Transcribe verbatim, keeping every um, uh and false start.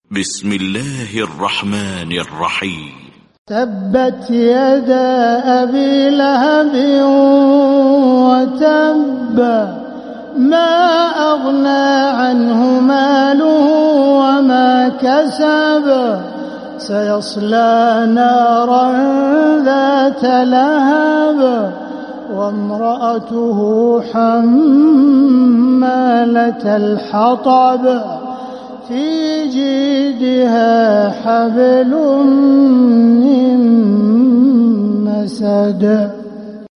بسم الله الرحمن الرحيم. تبت يدا أبي لهب وتب، ما أغنى عنه ماله وما كسب، سيصلى نارا ذات لهب وامرأته حمالة الحطب، في جيدها حبل من مسد.